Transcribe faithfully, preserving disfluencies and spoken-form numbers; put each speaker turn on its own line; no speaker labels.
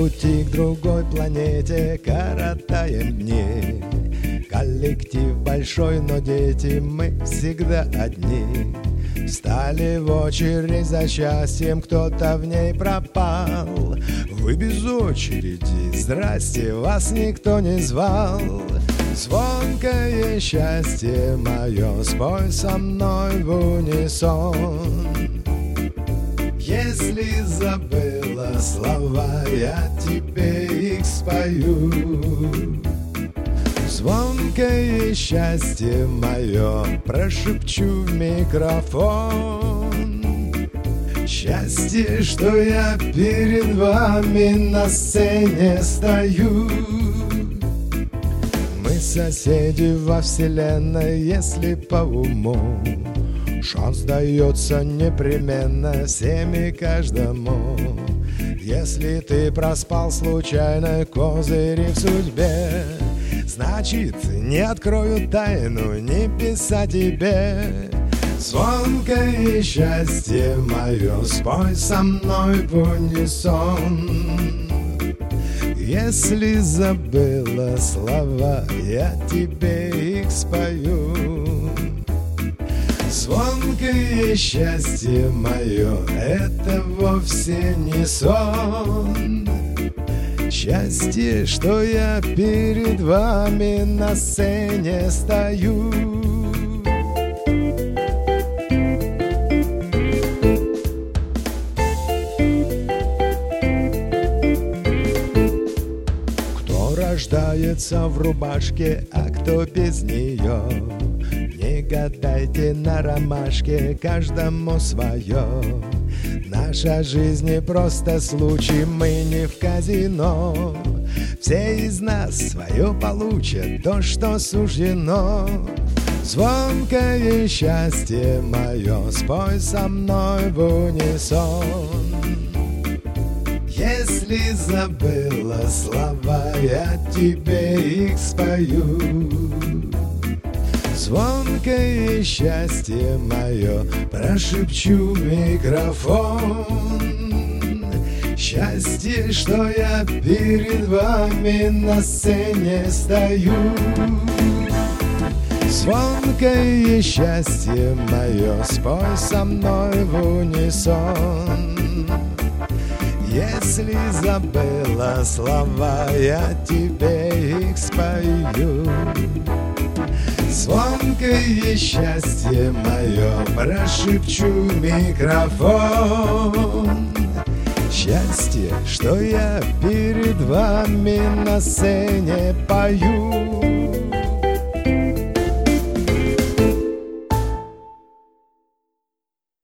пути к другой планете коротаем дни. Коллектив большой, но дети мы всегда одни. Встали в очередь за счастьем, кто-то в ней пропал. Вы без очереди, здрасте, вас никто не звал. Звонкое счастье мое, спой со мной в унисон. Если забыла слова, я тебе их спою. Звонкое счастье мое, прошепчу в микрофон. Счастье, что я перед вами на сцене стою. Мы соседи во вселенной, если по уму. Шанс дается непременно всем и каждому. Если ты проспал случайно козыри в судьбе, значит, не открою тайну, не писать тебе. Звонкое счастье мое, спой со мной в унисон. Если забыла слова, я тебе их спою. Звонкое счастье мое, это вовсе не сон. Счастье, что я перед вами на сцене стою. Кто рождается в рубашке, а кто без нее? Не гадайте на ромашке, каждому свое. Наша жизнь не просто случай, мы не в казино. Все из нас свое получат, то, что суждено. Звонкое счастье мое, спой со мной в унисон. Если забыла слова, я тебе их спою. Звонкое счастье мое, прошепчу в микрофон. Счастье, что я перед вами на сцене стою. Звонкое счастье мое, спой со мной в унисон. Если забыла слова, я тебе их спою. Звонкое счастье мое, прошепчу в микрофон. Счастье, что я перед вами на сцене пою.